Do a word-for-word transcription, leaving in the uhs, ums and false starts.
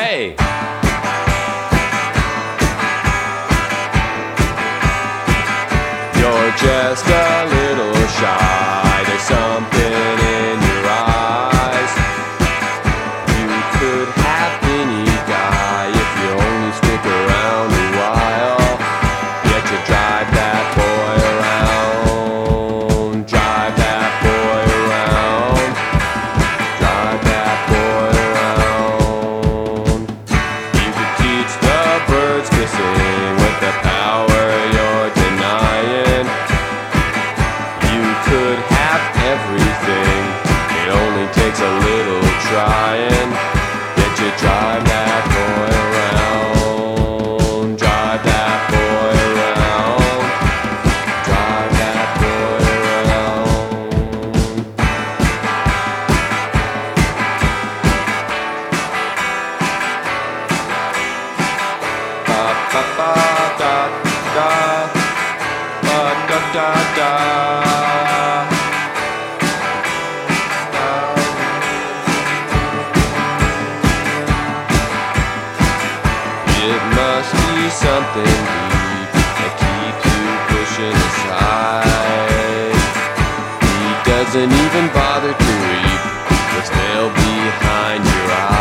Hey! You're just a little shy. There's something in your eyes. You could have any guy if you only stick around a while. Yet you drive that boy around. Drive that boy around. Drive that boy around. You could teach the birds to sing with the power you're denying. You could have everything. It only takes a little trying. Yet you drive that boy around. Drive that boy around. Drive that boy around. Ba ba ba da da. Ba da da da. It must be something deep that keeps you pushing aside. He doesn't even bother to reap what's veiled behind your eyes.